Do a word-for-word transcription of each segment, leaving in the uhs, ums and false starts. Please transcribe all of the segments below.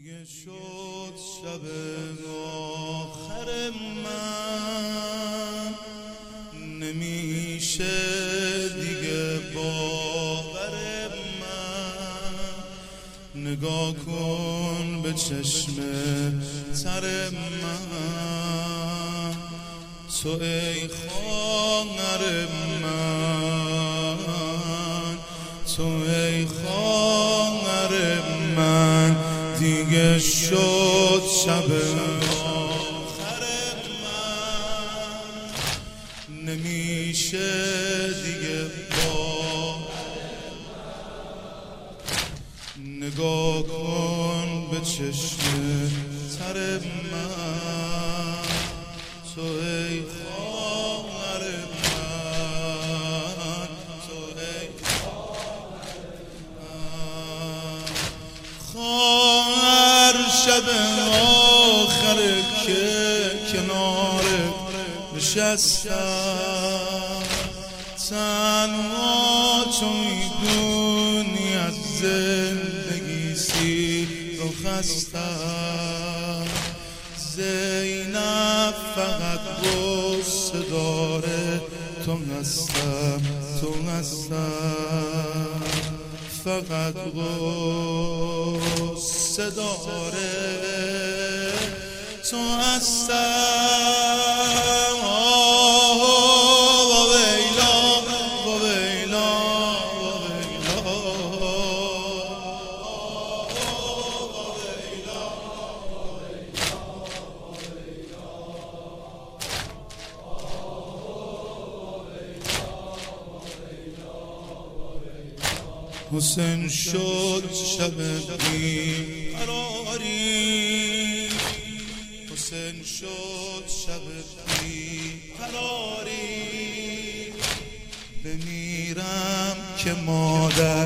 دیگه شد شب آخر من، نمیشه دیگه باور من. نگاه کن به چشم تر من، تو ای خواهر من، تو ای خواهر من. دیگه شد شب آخر من، نمیشه دیگه باور من. نگاه کن به چشم تر من، تو ای خواهر من، تو ای خواهر. شب آخر که کنار نشستم، تنها تو میدونی از زندگی سیر رو خستم. زینب فقط غصه داره، تو هستم تو هستم. فقط غصه داره، تو هستم. با ویلا با ویلا با ویلا با ویلا. حسین شد شب بیقراری، حسین شد شب بیقراری. بمیرم که مادر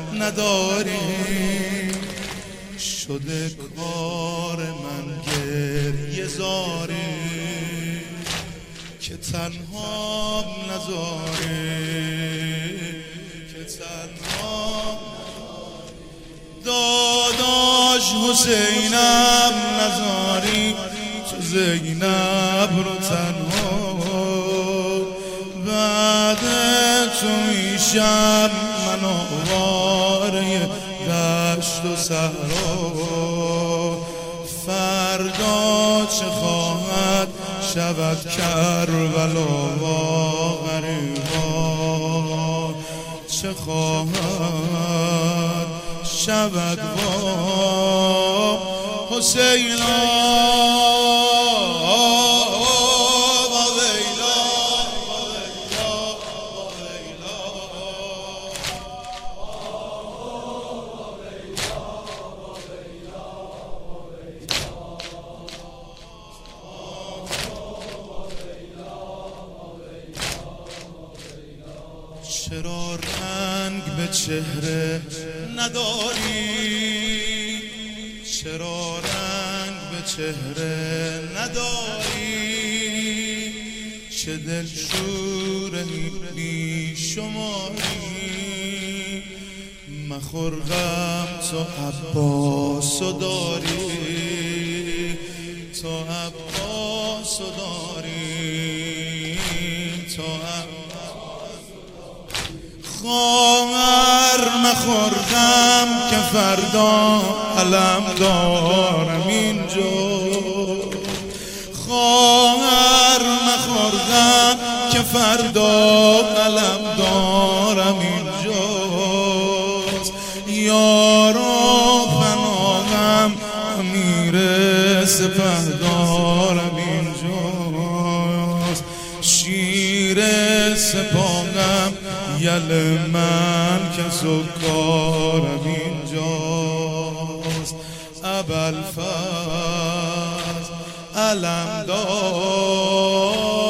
نداری، شده کار من گریه زاری. که تنها نذاری، که تنها داداش حسینم نذاری. تو زینب رو تنها، بعد تو میشم من آواره دشت و صحرا. فردا چه خواهد شود کربلا و غریبا، چه خواهد شود با حسینا. با ویلا با ویلا با ویلا چرا رنگ به چهره نداری، چرا رنگ به چهره نداری. چه دلشور بی شماری، مخور غم تو عباسو داری، تو عباسو داری، تو عباسو داری. خواهر مخور غم که فردا علم دارم اینجا. خواهر مخور غم که فردا علم دارم اینجا. یارو پناهم امیر سپهدارم اینجاست. شیر سپاهم یل من که سکارم اینجاست. ابوالفضل علمدار